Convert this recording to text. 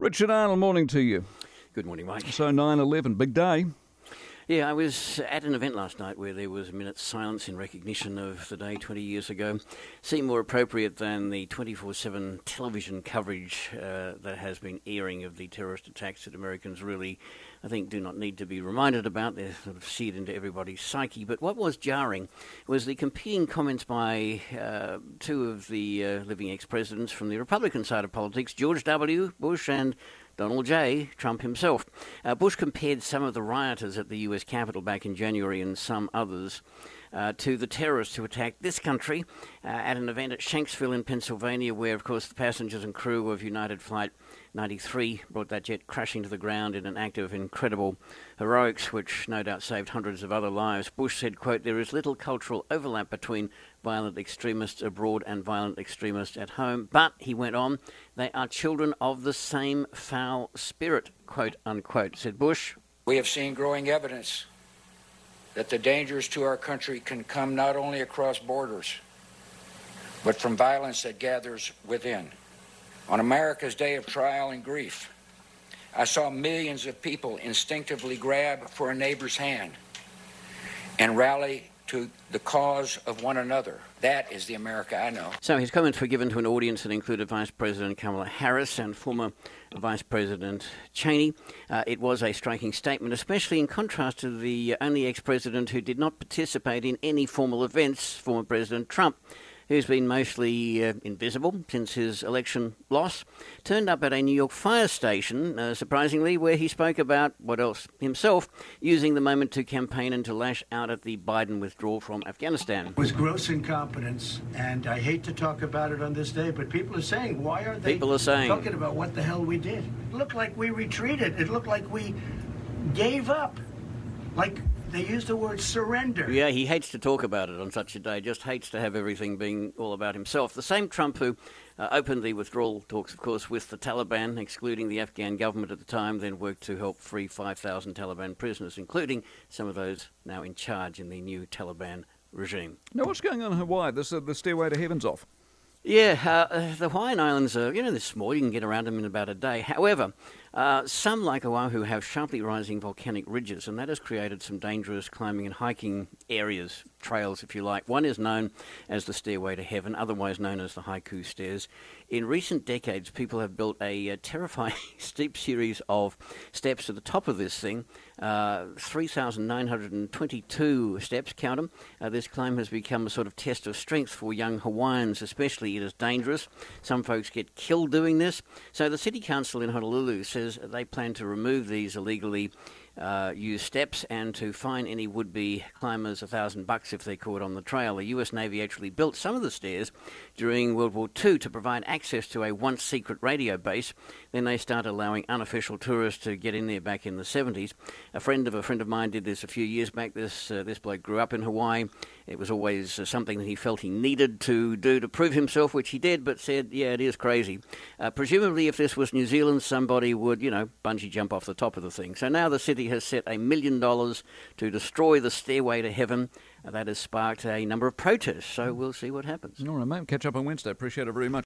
Richard Arnold, morning to you. Good morning, Mike. So 9/11, big day. Yeah, I was at an event last night where there was a minute's silence in recognition of the day 20 years ago. Seemed more appropriate than the 24/7 television coverage that has been airing of the terrorist attacks that Americans really, I think, do not need to be reminded about. They're sort of seared into everybody's psyche. But what was jarring was the competing comments by two of the living ex-presidents from the Republican side of politics, George W. Bush and Donald J. Trump himself. Bush compared some of the rioters at the US Capitol back in January and some others to the terrorists who attacked this country at an event at Shanksville in Pennsylvania, where, of course, the passengers and crew of United Flight 93 brought that jet crashing to the ground in an act of incredible heroics, which no doubt saved hundreds of other lives. Bush said, quote, "There is little cultural overlap between violent extremists abroad and violent extremists at home, but," he went on, "they are children of the same foul spirit," quote unquote, said Bush. "We have seen growing evidence that the dangers to our country can come not only across borders, but from violence that gathers within. On America's day of trial and grief, I saw millions of people instinctively grab for a neighbor's hand and rally to the cause of one another. That is the America I know." So his comments were given to an audience that included Vice President Kamala Harris and former Vice President Cheney. It was a striking statement, especially in contrast to the only ex-president who did not participate in any formal events, former President Trump, who's been mostly invisible since his election loss, turned up at a New York fire station, surprisingly, where he spoke about, what else, himself, using the moment to campaign and to lash out at the Biden withdrawal from Afghanistan. It was gross incompetence, and I hate to talk about it on this day, but people are saying, why aren't they talking about what the hell we did? It looked like we retreated. It looked like we gave up. Like, they used the word surrender. Yeah, he hates to talk about it on such a day, just hates to have everything being all about himself. The same Trump who opened the withdrawal talks, of course, with the Taliban, excluding the Afghan government at the time, then worked to help free 5,000 Taliban prisoners, including some of those now in charge in the new Taliban regime. Now, what's going on in Hawaii? The Stairway to Heaven's off. Yeah, the Hawaiian Islands are, they're small. You can get around them in about a day. However, some, like Oahu, have sharply rising volcanic ridges, and that has created some dangerous climbing and hiking areas, trails, if you like. One is known as the Stairway to Heaven, otherwise known as the Haiku Stairs. In recent decades, people have built a terrifying steep series of steps to the top of this thing, 3,922 steps, count them. This climb has become a sort of test of strength for young Hawaiians, especially. It is dangerous. Some folks get killed doing this. So the City Council in Honolulu says they plan to remove these illegally used steps and to fine any would-be climbers $1,000 if they're caught on the trail. The US Navy actually built some of the stairs during World War II to provide access to a once-secret radio base. Then they started allowing unofficial tourists to get in there back in the 70s. A friend of mine did this a few years back. This bloke grew up in Hawaii. It was always something that he felt he needed to do to prove himself, which he did, but said, yeah, it is crazy. Presumably, if this was New Zealand, somebody would, bungee jump off the top of the thing. So now the city has set $1 million to destroy the Stairway to Heaven. That has sparked a number of protests, so we'll see what happens. All right, mate. Catch up on Wednesday. Appreciate it very much.